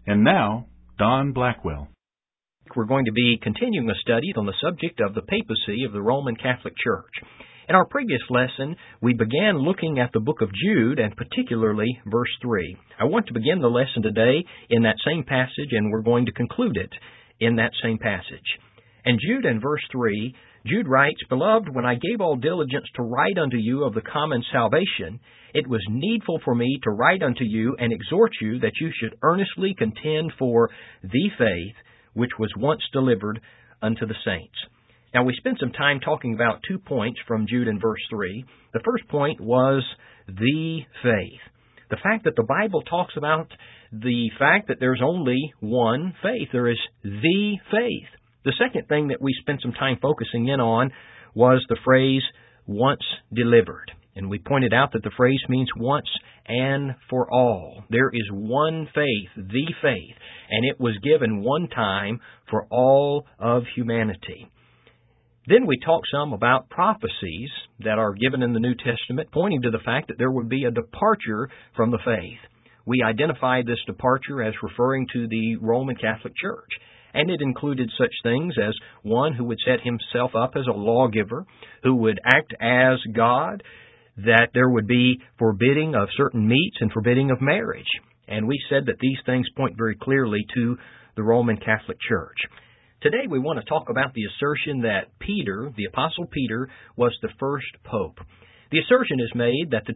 And now, Don Blackwell. We're going to be continuing a study on the subject of the papacy of the Roman Catholic Church. In our previous lesson, we began looking at the book of Jude, and particularly verse 3. I want to begin the lesson today in that same passage, and we're going to conclude it in that same passage. And Jude, in verse 3, Jude writes, "Beloved, when I gave all diligence to write unto you of the common salvation, it was needful for me to write unto you and exhort you that you should earnestly contend for the faith which was once delivered unto the saints." Now, we spent some time talking about 2 points from Jude in verse 3. The first point was the faith. The fact that the Bible talks about the fact that there's only one faith. There is the faith. The second thing that we spent some time focusing in on was the phrase, once delivered. And we pointed out that the phrase means once and for all. There is one faith, the faith, and it was given one time for all of humanity. Then we talked some about prophecies that are given in the New Testament, pointing to the fact that there would be a departure from the faith. We identified this departure as referring to the Roman Catholic Church, and it included such things as one who would set himself up as a lawgiver, who would act as God, that there would be forbidding of certain meats and forbidding of marriage. And we said that these things point very clearly to the Roman Catholic Church. Today we want to talk about the assertion that Peter, the Apostle Peter, was the first pope. The assertion is made that the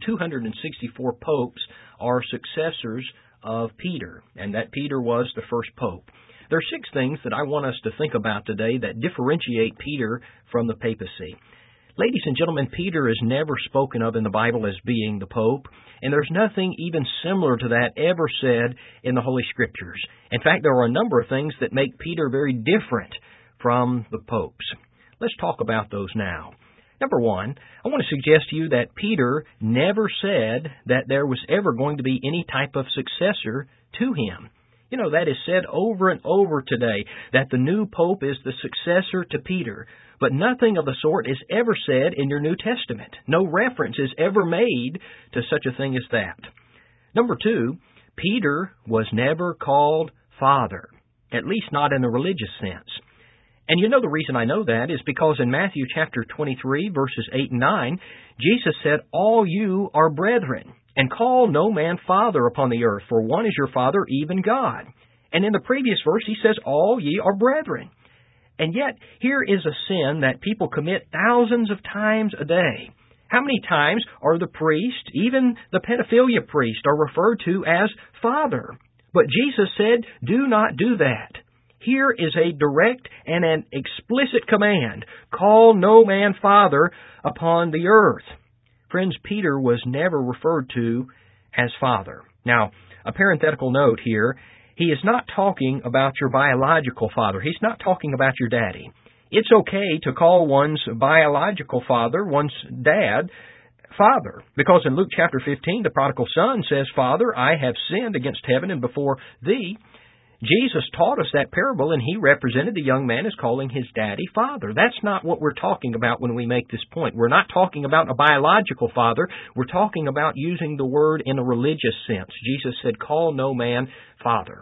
264 popes are successors of Peter, and that Peter was the first pope. There are 6 things that I want us to think about today that differentiate Peter from the papacy. Ladies and gentlemen, Peter is never spoken of in the Bible as being the Pope, and there's nothing even similar to that ever said in the Holy Scriptures. In fact, there are a number of things that make Peter very different from the popes. Let's talk about those now. Number 1, I want to suggest to you that Peter never said that there was ever going to be any type of successor to him. You know, that is said over and over today, that the new pope is the successor to Peter. But nothing of the sort is ever said in your New Testament. No reference is ever made to such a thing as that. Number 2, Peter was never called Father, at least not in a religious sense. And you know the reason I know that is because in Matthew chapter 23, verses 8 and 9, Jesus said, "All you are brethren, and call no man Father upon the earth, for one is your Father, even God." And in the previous verse, he says, "All ye are brethren." And yet, here is a sin that people commit thousands of times a day. How many times are the priest, even the pedophilia priest, are referred to as Father? But Jesus said, do not do that. Here is a direct and an explicit command. Call no man Father upon the earth. Friends, Peter was never referred to as Father. Now, a parenthetical note here. He is not talking about your biological father. He's not talking about your daddy. It's okay to call one's biological father, one's dad, Father. Because in Luke chapter 15, the prodigal son says, "Father, I have sinned against heaven and before thee." Jesus taught us that parable, and he represented the young man as calling his daddy Father. That's not what we're talking about when we make this point. We're not talking about a biological father. We're talking about using the word in a religious sense. Jesus said, "Call no man Father."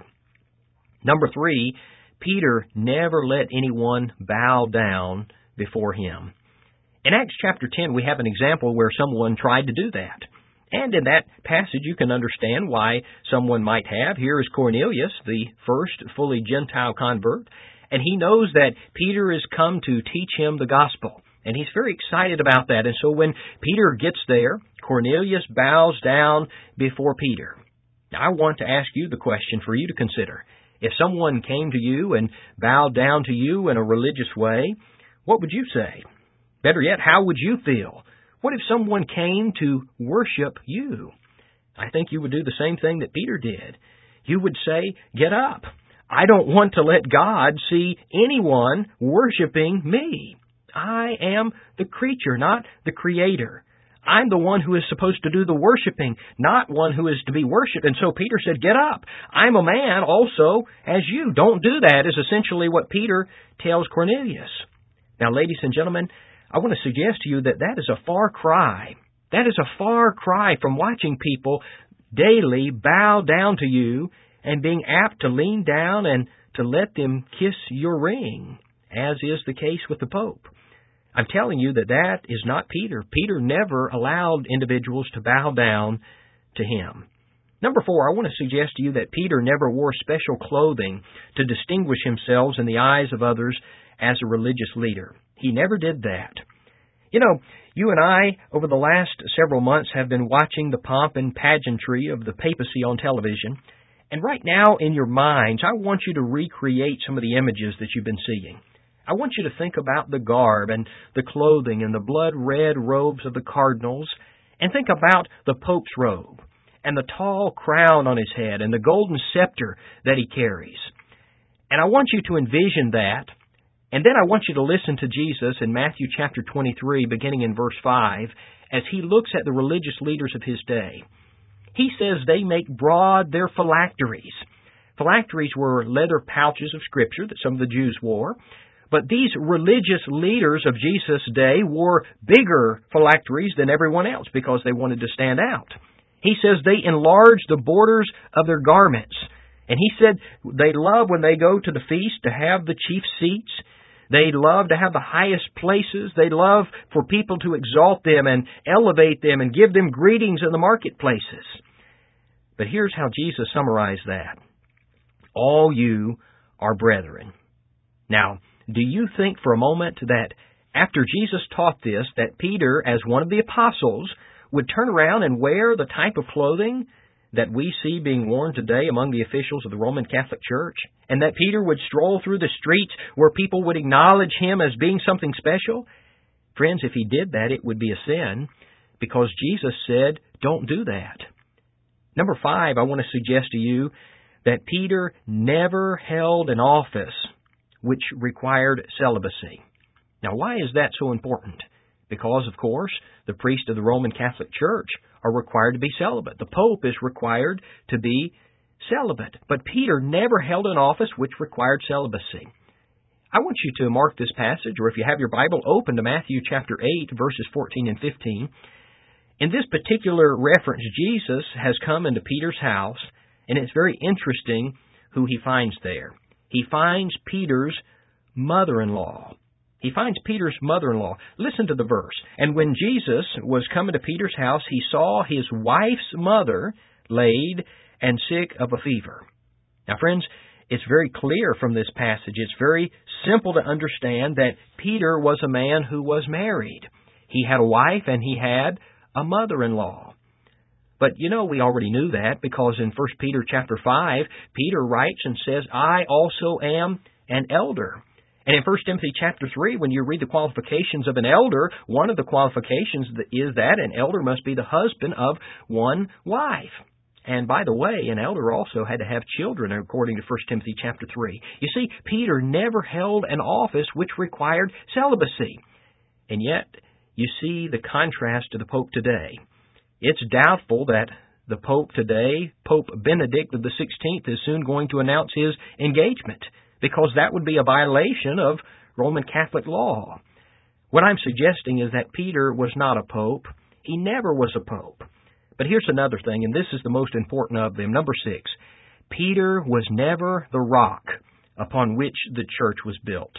Number 3, Peter never let anyone bow down before him. In Acts chapter 10, we have an example where someone tried to do that. And in that passage, you can understand why someone might have. Here is Cornelius, the first fully Gentile convert, and he knows that Peter is come to teach him the gospel. And he's very excited about that. And so when Peter gets there, Cornelius bows down before Peter. Now, I want to ask you the question for you to consider. If someone came to you and bowed down to you in a religious way, what would you say? Better yet, how would you feel? What if someone came to worship you? I think you would do the same thing that Peter did. You would say, "Get up. I don't want to let God see anyone worshiping me. I am the creature, not the Creator. I'm the one who is supposed to do the worshiping, not one who is to be worshipped." And so Peter said, "Get up. I'm a man also as you. Don't do that," is essentially what Peter tells Cornelius. Now, ladies and gentlemen, I want to suggest to you that that is a far cry. That is a far cry from watching people daily bow down to you and being apt to lean down and to let them kiss your ring, as is the case with the Pope. I'm telling you that is not Peter. Peter never allowed individuals to bow down to him. Number 4, I want to suggest to you that Peter never wore special clothing to distinguish himself in the eyes of others as a religious leader. He never did that. You know, you and I, over the last several months, have been watching the pomp and pageantry of the papacy on television. And right now, in your minds, I want you to recreate some of the images that you've been seeing. I want you to think about the garb and the clothing and the blood-red robes of the cardinals, and think about the Pope's robe and the tall crown on his head and the golden scepter that he carries. And I want you to envision that, and then I want you to listen to Jesus in Matthew chapter 23, beginning in verse 5, as he looks at the religious leaders of his day. He says they make broad their phylacteries. Phylacteries were leather pouches of Scripture that some of the Jews wore. But these religious leaders of Jesus' day wore bigger phylacteries than everyone else because they wanted to stand out. He says they enlarged the borders of their garments. And he said they love when they go to the feast to have the chief seats. They love to have the highest places. They love for people to exalt them and elevate them and give them greetings in the marketplaces. But here's how Jesus summarized that. All you are brethren. Now, do you think for a moment that after Jesus taught this, that Peter, as one of the apostles, would turn around and wear the type of clothing that we see being worn today among the officials of the Roman Catholic Church? And that Peter would stroll through the streets where people would acknowledge him as being something special? Friends, if he did that, it would be a sin, because Jesus said, don't do that. Number 5, I want to suggest to you that Peter never held an office which required celibacy. Now, why is that so important? Because, of course, the priests of the Roman Catholic Church are required to be celibate. The Pope is required to be celibate. But Peter never held an office which required celibacy. I want you to mark this passage, or if you have your Bible, open to Matthew chapter 8, verses 14 and 15. In this particular reference, Jesus has come into Peter's house, and it's very interesting who he finds there. He finds Peter's mother-in-law. He finds Peter's mother-in-law. Listen to the verse. And when Jesus was coming to Peter's house, he saw his wife's mother laid and sick of a fever. Now, friends, it's very clear from this passage. It's very simple to understand that Peter was a man who was married. He had a wife and he had a mother-in-law. But, you know, we already knew that because in 1 Peter chapter 5, Peter writes and says, I also am an elder. And in 1 Timothy chapter 3, when you read the qualifications of an elder, one of the qualifications is that an elder must be the husband of one wife. And by the way, an elder also had to have children, according to 1 Timothy chapter 3. You see, Peter never held an office which required celibacy. And yet, you see the contrast to the Pope today. It's doubtful that the Pope today, Pope Benedict of the 16th, is soon going to announce his engagement, because that would be a violation of Roman Catholic law. What I'm suggesting is that Peter was not a pope. He never was a pope. But here's another thing, and this is the most important of them. Number 6, Peter was never the rock upon which the church was built.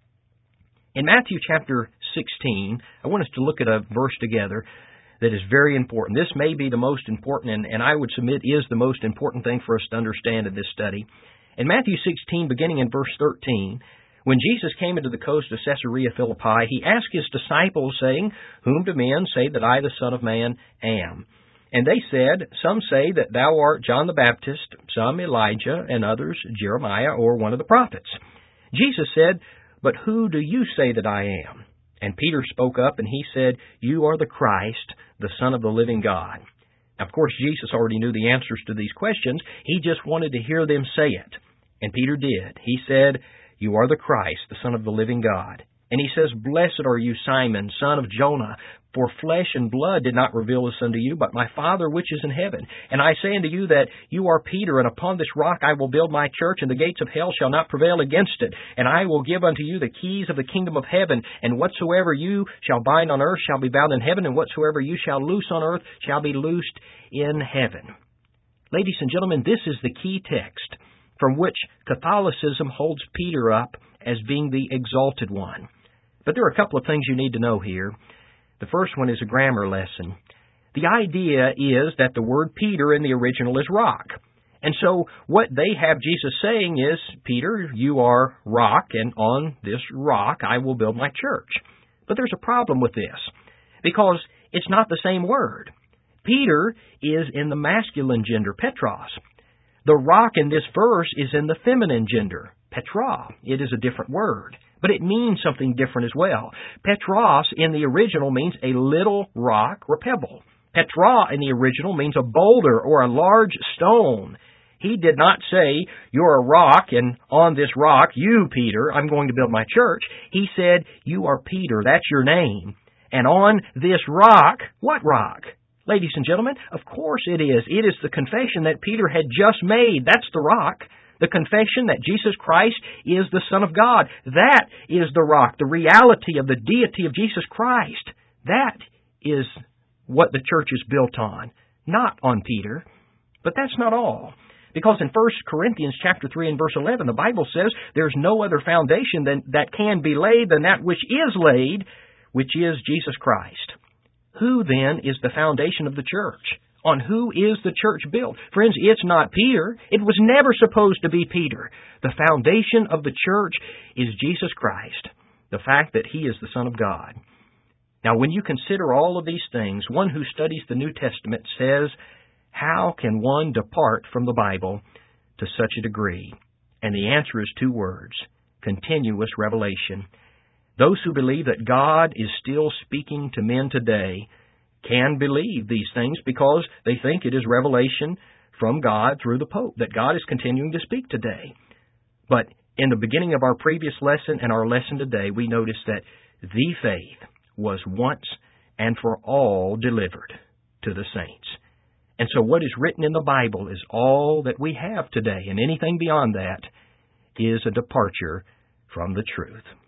In Matthew chapter 16, I want us to look at a verse together that is very important. This may be the most important, and I would submit is the most important thing for us to understand in this study. In Matthew 16, beginning in verse 13, when Jesus came into the coast of Caesarea Philippi, he asked his disciples, saying, Whom do men say that I, the Son of Man, am? And they said, Some say that thou art John the Baptist, some Elijah, and others Jeremiah, or one of the prophets. Jesus said, But who do you say that I am? And Peter spoke up, and he said, You are the Christ, the Son of the living God. Now, of course, Jesus already knew the answers to these questions. He just wanted to hear them say it. And Peter did. He said, You are the Christ, the Son of the living God. And he says, Blessed are you, Simon, son of Jonah, for flesh and blood did not reveal this unto you, but my Father which is in heaven. And I say unto you that you are Peter, and upon this rock I will build my church, and the gates of hell shall not prevail against it. And I will give unto you the keys of the kingdom of heaven, and whatsoever you shall bind on earth shall be bound in heaven, and whatsoever you shall loose on earth shall be loosed in heaven. Ladies and gentlemen, this is the key text from which Catholicism holds Peter up as being the exalted one. But there are a couple of things you need to know here. The first one is a grammar lesson. The idea is that the word Peter in the original is rock. And so what they have Jesus saying is, Peter, you are rock, and on this rock I will build my church. But there's a problem with this, because it's not the same word. Peter is in the masculine gender, Petros. The rock in this verse is in the feminine gender, Petra. It is a different word, but it means something different as well. Petros in the original means a little rock or pebble. Petra in the original means a boulder or a large stone. He did not say, you're a rock, and on this rock, you, Peter, I'm going to build my church. He said, you are Peter, that's your name. And on this rock, what rock? Ladies and gentlemen, of course it is. It is the confession that Peter had just made. That's the rock. The confession that Jesus Christ is the Son of God. That is the rock, the reality of the deity of Jesus Christ. That is what the church is built on, not on Peter. But that's not all. Because in 1 Corinthians chapter 3 and verse 11, the Bible says there's no other foundation that can be laid than that which is laid, which is Jesus Christ. Who then is the foundation of the church? On who is the church built? Friends, it's not Peter. It was never supposed to be Peter. The foundation of the church is Jesus Christ, the fact that He is the Son of God. Now, when you consider all of these things, one who studies the New Testament says, how can one depart from the Bible to such a degree? And the answer is two words: continuous revelation. Those who believe that God is still speaking to men today can believe these things because they think it is revelation from God through the Pope, that God is continuing to speak today. But in the beginning of our previous lesson and our lesson today, we noticed that the faith was once and for all delivered to the saints. And so what is written in the Bible is all that we have today, and anything beyond that is a departure from the truth.